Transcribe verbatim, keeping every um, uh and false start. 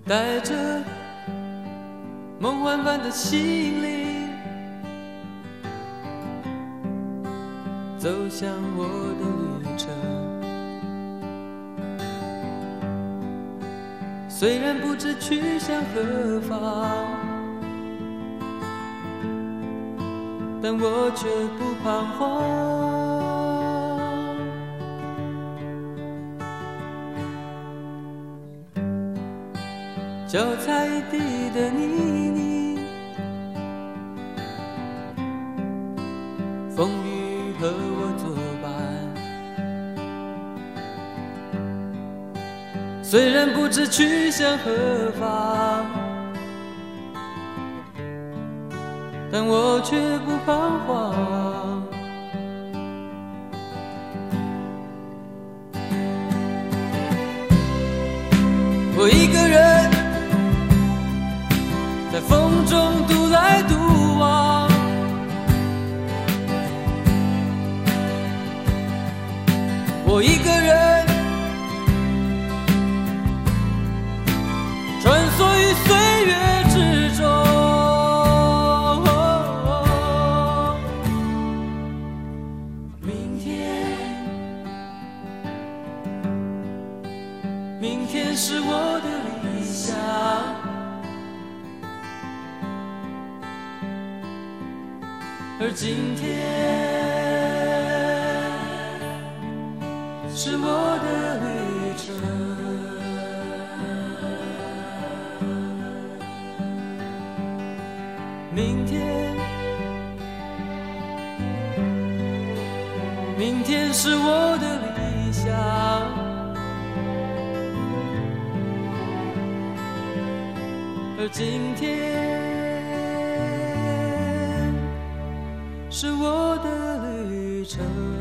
带着梦幻般的心灵，走向我的旅程。虽然不知去向何方，但我却不彷徨。脚踩一地的泥泞，风雨和我作伴。虽然不知去向何方，但我却不彷徨。我一个人在风中独来独往，我一个人穿梭于岁月之中。明天，明天是我的理想，而今天是我的旅程。明天，明天是我的理想，而今天是我的旅程。